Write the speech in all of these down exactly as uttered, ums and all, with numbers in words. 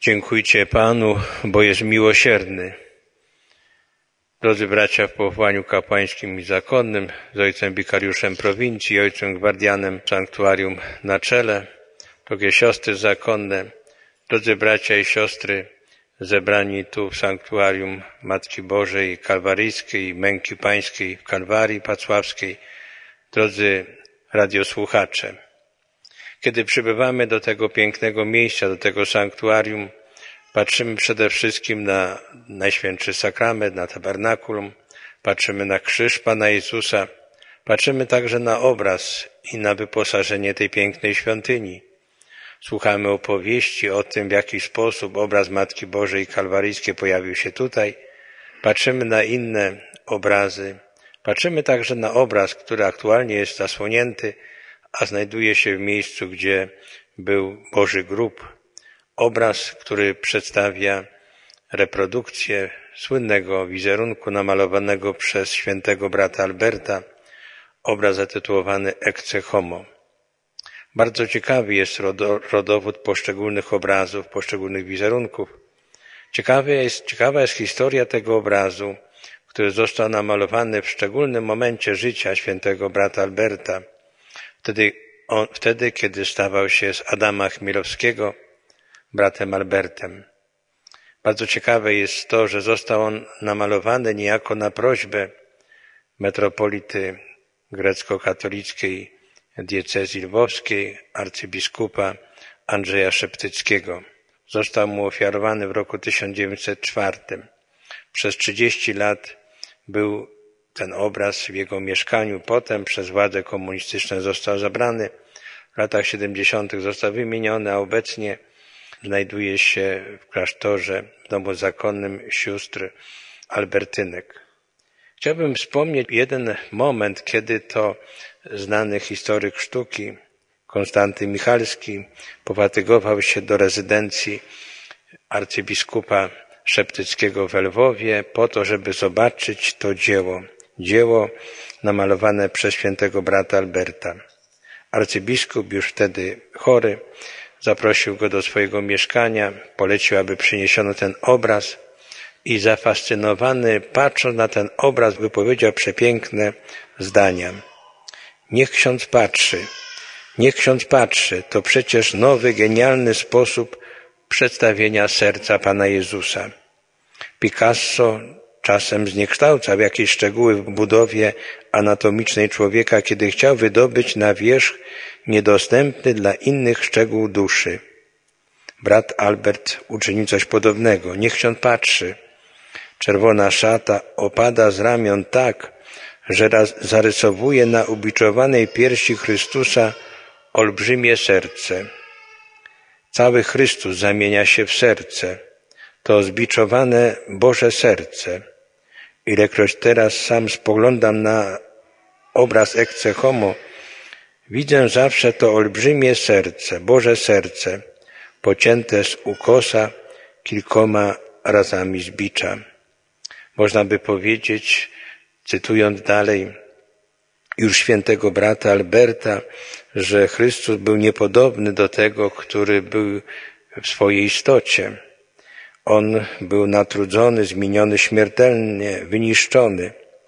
Dziękujcie Panu, bo jest miłosierny. Drodzy bracia w powołaniu kapłańskim i zakonnym, z ojcem wikariuszem prowincji, ojcem gwardianem sanktuarium na czele, drogie siostry zakonne, drodzy bracia i siostry zebrani tu w sanktuarium Matki Bożej Kalwaryjskiej, Męki Pańskiej w Kalwarii Pacławskiej, drodzy radiosłuchacze. Kiedy przybywamy do tego pięknego miejsca, do tego sanktuarium, patrzymy przede wszystkim na Najświętszy Sakrament, na tabernakulum, patrzymy na krzyż Pana Jezusa, patrzymy także na obraz i na wyposażenie tej pięknej świątyni. Słuchamy opowieści o tym, w jaki sposób obraz Matki Bożej Kalwaryjskiej pojawił się tutaj. Patrzymy na inne obrazy. Patrzymy także na obraz, który aktualnie jest zasłonięty, a znajduje się w miejscu, gdzie był Boży grób. Obraz, który przedstawia reprodukcję słynnego wizerunku namalowanego przez świętego brata Alberta, obraz zatytułowany Ecce Homo. Bardzo ciekawy jest rodowód poszczególnych obrazów, poszczególnych wizerunków. Ciekawa jest, ciekawa jest historia tego obrazu, który został namalowany w szczególnym momencie życia świętego brata Alberta, wtedy, on, wtedy kiedy stawał się z Adama Chmielowskiego bratem Albertem. Bardzo ciekawe jest to, że został on namalowany niejako na prośbę metropolity grecko-katolickiej diecezji lwowskiej, arcybiskupa Andrzeja Szeptyckiego. Został mu ofiarowany w roku tysiąc dziewięćset czwartym. Przez trzydzieści lat był ten obraz w jego mieszkaniu. Potem przez władze komunistyczne został zabrany. W latach siedemdziesiątych został wymieniony, a obecnie znajduje się w klasztorze, w domu zakonnym sióstr albertynek. Chciałbym wspomnieć jeden moment, kiedy to znany historyk sztuki Konstanty Michalski pofatygował się do rezydencji arcybiskupa Szeptyckiego w Lwowie po to, żeby zobaczyć to dzieło. Dzieło namalowane przez świętego brata Alberta. Arcybiskup, już wtedy chory, zaprosił go do swojego mieszkania, polecił, aby przyniesiono ten obraz i zafascynowany, patrząc na ten obraz, wypowiedział przepiękne zdania. Niech ksiądz patrzy, niech ksiądz patrzy, to przecież nowy, genialny sposób przedstawienia serca Pana Jezusa. Picasso czasem zniekształcał jakieś szczegóły w budowie anatomicznej człowieka, kiedy chciał wydobyć na wierzch niedostępny dla innych szczegół duszy. Brat Albert uczynił coś podobnego. Niech ksiądz patrzy. Czerwona szata opada z ramion tak, że raz zarysowuje na ubiczowanej piersi Chrystusa olbrzymie serce. Cały Chrystus zamienia się w serce. To zbiczowane Boże serce. Ilekroć teraz sam spoglądam na obraz Ecce Homo, widzę zawsze to olbrzymie serce, Boże serce, pocięte z ukosa kilkoma razami z bicza. Można by powiedzieć, cytując dalej już świętego brata Alberta, że Chrystus był niepodobny do tego, który był w swojej istocie. On był natrudzony, zmieniony śmiertelnie, wyniszczony.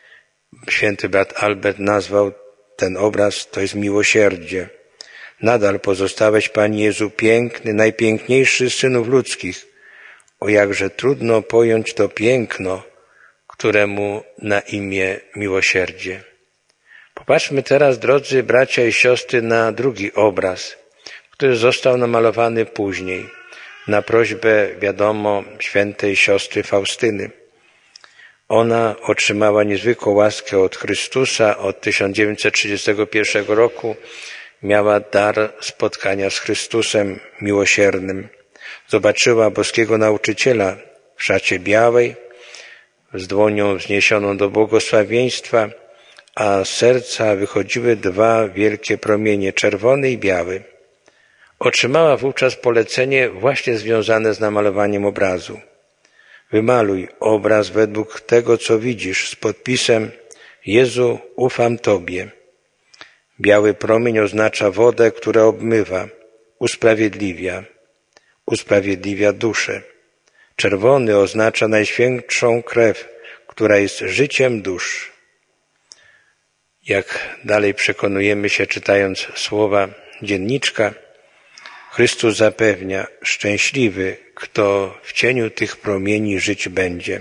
Święty brat Albert nazwał ten obraz, to jest miłosierdzie. Nadal pozostałeś, Panie Jezu, piękny, najpiękniejszy z synów ludzkich. O jakże trudno pojąć to piękno, któremu na imię miłosierdzie. Popatrzmy teraz, drodzy bracia i siostry, na drugi obraz, który został namalowany później, na prośbę, wiadomo, świętej siostry Faustyny. Ona otrzymała niezwykłą łaskę od Chrystusa. Od tysiąc dziewięćset trzydziestego pierwszego roku miała dar spotkania z Chrystusem miłosiernym. Zobaczyła boskiego nauczyciela w szacie białej, z dłonią wzniesioną do błogosławieństwa, a z serca wychodziły dwa wielkie promienie, czerwony i biały. Otrzymała wówczas polecenie właśnie związane z namalowaniem obrazu. Wymaluj obraz według tego, co widzisz, z podpisem Jezu, ufam Tobie. Biały promień oznacza wodę, która obmywa, usprawiedliwia. usprawiedliwia duszę. Czerwony oznacza najświętszą krew, która jest życiem dusz. Jak dalej przekonujemy się, czytając słowa dzienniczka, Chrystus zapewnia: szczęśliwy, kto w cieniu tych promieni żyć będzie.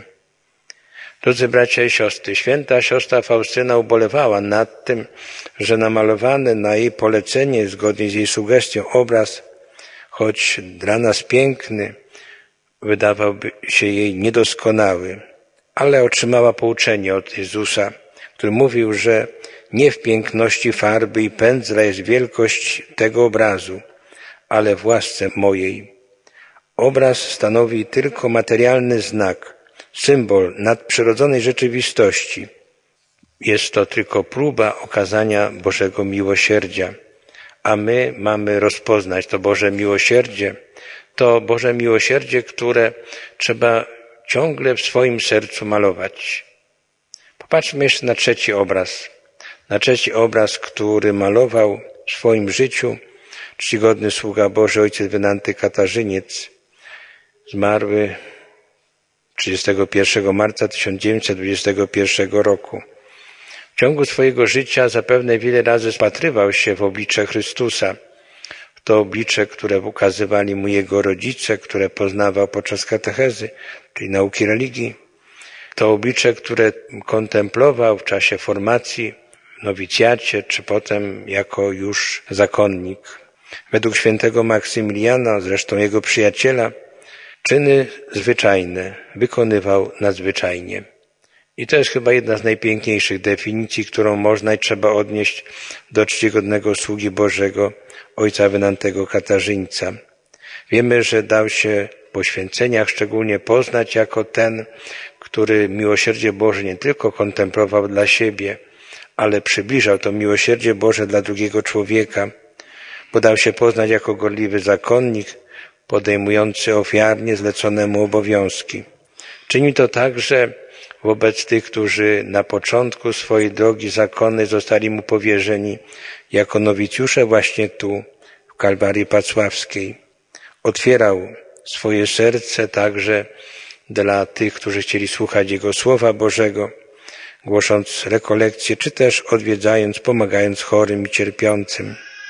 Drodzy bracia i siostry, święta siostra Faustyna ubolewała nad tym, że namalowany na jej polecenie, zgodnie z jej sugestią, obraz, choć dla nas piękny, wydawałby się jej niedoskonały, ale otrzymała pouczenie od Jezusa, który mówił, że nie w piękności farby i pędzla jest wielkość tego obrazu, ale w łasce mojej. Obraz stanowi tylko materialny znak, symbol nadprzyrodzonej rzeczywistości. Jest to tylko próba okazania Bożego miłosierdzia, a my mamy rozpoznać to Boże miłosierdzie, to Boże miłosierdzie, które trzeba ciągle w swoim sercu malować. Popatrzmy jeszcze na trzeci obraz. Na trzeci obraz, który malował w swoim życiu czcigodny sługa Boży, ojciec Wenanty Katarzyniec, zmarły trzydziestego pierwszego marca tysiąc dziewięćset dwudziestego pierwszego roku. W ciągu swojego życia zapewne wiele razy spatrywał się w oblicze Chrystusa, w to oblicze, które ukazywali mu jego rodzice, które poznawał podczas katechezy, czyli nauki religii, to oblicze, które kontemplował w czasie formacji w nowicjacie, czy potem jako już zakonnik. Według świętego Maksymiliana, zresztą jego przyjaciela, czyny zwyczajne wykonywał nadzwyczajnie. I to jest chyba jedna z najpiękniejszych definicji, którą można i trzeba odnieść do czcigodnego sługi Bożego, ojca Wenantego Katarzyńca. Wiemy, że dał się w poświęceniach szczególnie poznać jako ten, który miłosierdzie Boże nie tylko kontemplował dla siebie, ale przybliżał to miłosierdzie Boże dla drugiego człowieka, bo dał się poznać jako gorliwy zakonnik, podejmujący ofiarnie zleconemu obowiązki. Czyni to także wobec tych, którzy na początku swojej drogi zakonnej zostali mu powierzeni jako nowicjusze właśnie tu, w Kalwarii Pacławskiej. Otwierał swoje serce także dla tych, którzy chcieli słuchać Jego Słowa Bożego, głosząc rekolekcje, czy też odwiedzając, pomagając chorym i cierpiącym.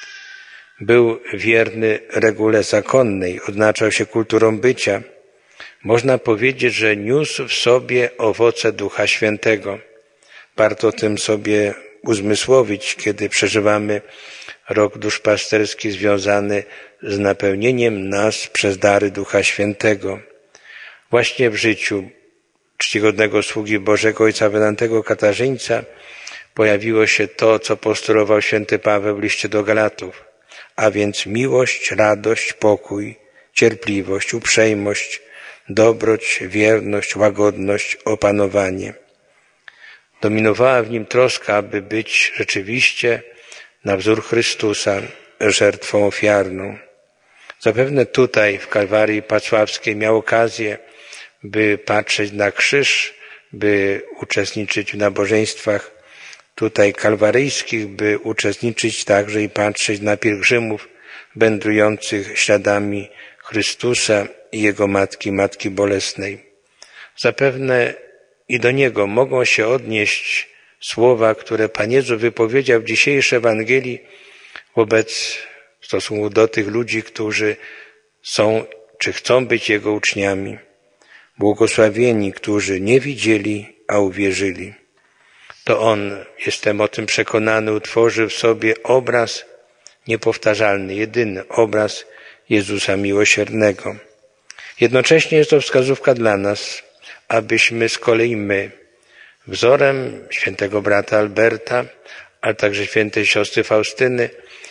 Był wierny regule zakonnej, odznaczał się kulturą bycia. Można powiedzieć, że niósł w sobie owoce Ducha Świętego. Warto tym sobie uzmysłowić, kiedy przeżywamy rok duszpasterski związany z napełnieniem nas przez dary Ducha Świętego. Właśnie w życiu czcigodnego sługi Bożego ojca Wenantego Katarzyńca pojawiło się to, co postulował święty Paweł w liście do Galatów, a więc miłość, radość, pokój, cierpliwość, uprzejmość, dobroć, wierność, łagodność, opanowanie. Dominowała w nim troska, aby być rzeczywiście na wzór Chrystusa żertwą ofiarną. Zapewne tutaj w Kalwarii Pacławskiej miał okazję, by patrzeć na krzyż, by uczestniczyć w nabożeństwach tutaj kalwaryjskich, by uczestniczyć także i patrzeć na pielgrzymów wędrujących śladami Chrystusa i Jego Matki, Matki Bolesnej. Zapewne i do Niego mogą się odnieść słowa, które Pan Jezus wypowiedział w dzisiejszej Ewangelii wobec, w stosunku do tych ludzi, którzy są czy chcą być Jego uczniami. Błogosławieni, którzy nie widzieli, a uwierzyli. To On, jestem o tym przekonany, utworzył w sobie obraz niepowtarzalny, jedyny obraz Jezusa Miłosiernego. Jednocześnie jest to wskazówka dla nas, abyśmy z kolei my, wzorem świętego brata Alberta, ale także świętej siostry Faustyny,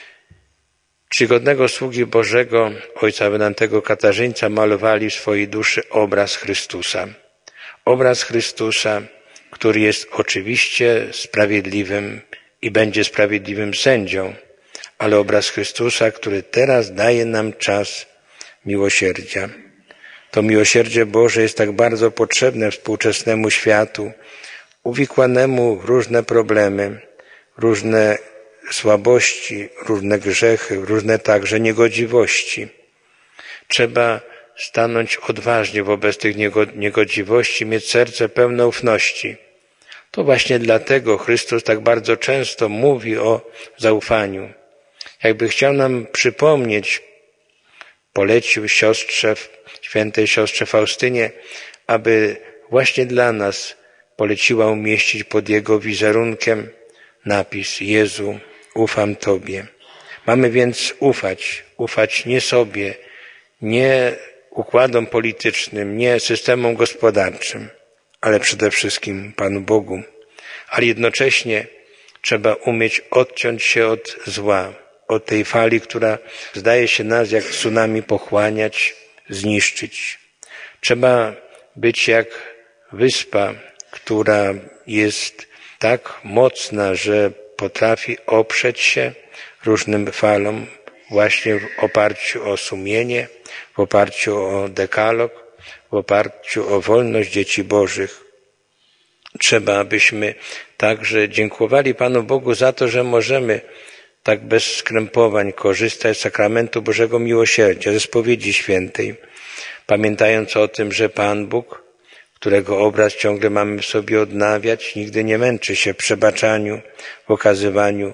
czcigodnego sługi Bożego, ojca Wenantego Katarzyńca, malowali w swojej duszy obraz Chrystusa. Obraz Chrystusa, który jest oczywiście sprawiedliwym i będzie sprawiedliwym sędzią, ale obraz Chrystusa, który teraz daje nam czas miłosierdzia. To miłosierdzie Boże jest tak bardzo potrzebne współczesnemu światu, uwikłanemu w różne problemy, różne słabości, różne grzechy, różne także niegodziwości. Trzeba stanąć odważnie wobec tych niegodziwości, mieć serce pełne ufności. To właśnie dlatego Chrystus tak bardzo często mówi o zaufaniu. Jakby chciał nam przypomnieć, polecił siostrze, świętej siostrze Faustynie, aby właśnie dla nas poleciła umieścić pod jego wizerunkiem napis: Jezu, ufam Tobie. Mamy więc ufać, ufać nie sobie, nie układom politycznym, nie systemom gospodarczym, ale przede wszystkim Panu Bogu. Ale jednocześnie trzeba umieć odciąć się od zła, od tej fali, która zdaje się nas jak tsunami pochłaniać, zniszczyć. Trzeba być jak wyspa, która jest tak mocna, że potrafi oprzeć się różnym falom właśnie w oparciu o sumienie, w oparciu o dekalog, w oparciu o wolność dzieci Bożych. Trzeba, abyśmy także dziękowali Panu Bogu za to, że możemy tak bez skrępowań korzystać z sakramentu Bożego Miłosierdzia, ze spowiedzi świętej, pamiętając o tym, że Pan Bóg, którego obraz ciągle mamy w sobie odnawiać, nigdy nie męczy się w przebaczaniu, w okazywaniu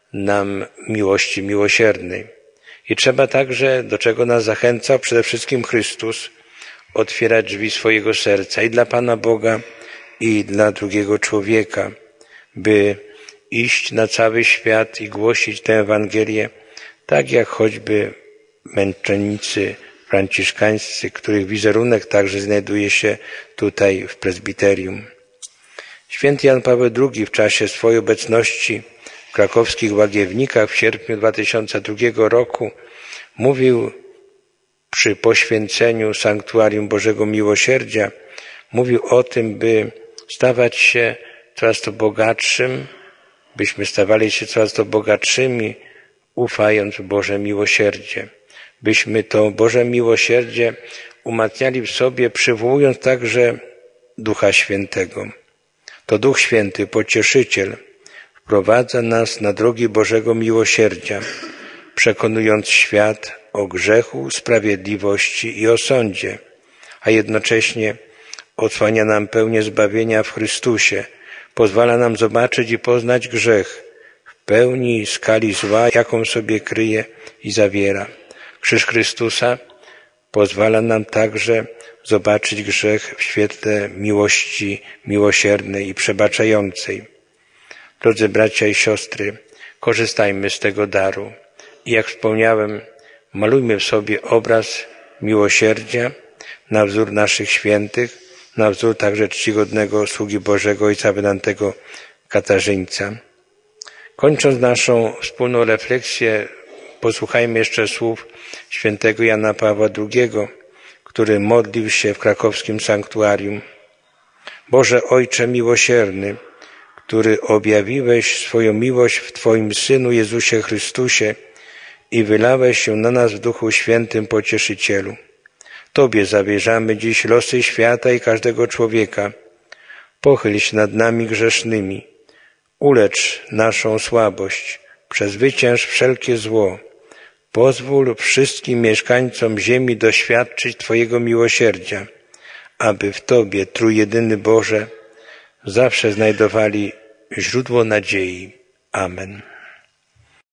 nam miłości miłosiernej. I trzeba także, do czego nas zachęcał przede wszystkim Chrystus, otwierać drzwi swojego serca i dla Pana Boga, i dla drugiego człowieka, by iść na cały świat i głosić tę Ewangelię, tak jak choćby męczennicy franciszkańscy, których wizerunek także znajduje się tutaj w prezbiterium. Święty Jan Paweł drugi w czasie swojej obecności w krakowskich Łagiewnikach w sierpniu dwa tysiące drugiego roku mówił przy poświęceniu Sanktuarium Bożego Miłosierdzia, mówił o tym, by stawać się coraz to bogatszym, byśmy stawali się coraz to bogatszymi, ufając w Boże miłosierdzie. Byśmy to Boże miłosierdzie umacniali w sobie, przywołując także Ducha Świętego. To Duch Święty, Pocieszyciel, wprowadza nas na drogi Bożego miłosierdzia, przekonując świat o grzechu, sprawiedliwości i o sądzie, a jednocześnie odsłania nam pełnię zbawienia w Chrystusie, pozwala nam zobaczyć i poznać grzech w pełni skali zła, jaką sobie kryje i zawiera. Krzyż Chrystusa pozwala nam także zobaczyć grzech w świetle miłości miłosiernej i przebaczającej. Drodzy bracia i siostry, korzystajmy z tego daru i jak wspomniałem, malujmy w sobie obraz miłosierdzia na wzór naszych świętych, na wzór także czcigodnego sługi Bożego Ojca Wydantego Katarzyńca. Kończąc naszą wspólną refleksję, posłuchajmy jeszcze słów świętego Jana Pawła drugiego, który modlił się w krakowskim sanktuarium. Boże Ojcze miłosierny, który objawiłeś swoją miłość w Twoim Synu Jezusie Chrystusie i wylałeś się na nas w Duchu Świętym Pocieszycielu. Tobie zawierzamy dziś losy świata i każdego człowieka. Pochyl się nad nami grzesznymi. Ulecz naszą słabość. Przezwycięż wszelkie zło. Pozwól wszystkim mieszkańcom ziemi doświadczyć Twojego miłosierdzia, aby w Tobie, Trójjedyny Boże, zawsze znajdowali źródło nadziei. Amen.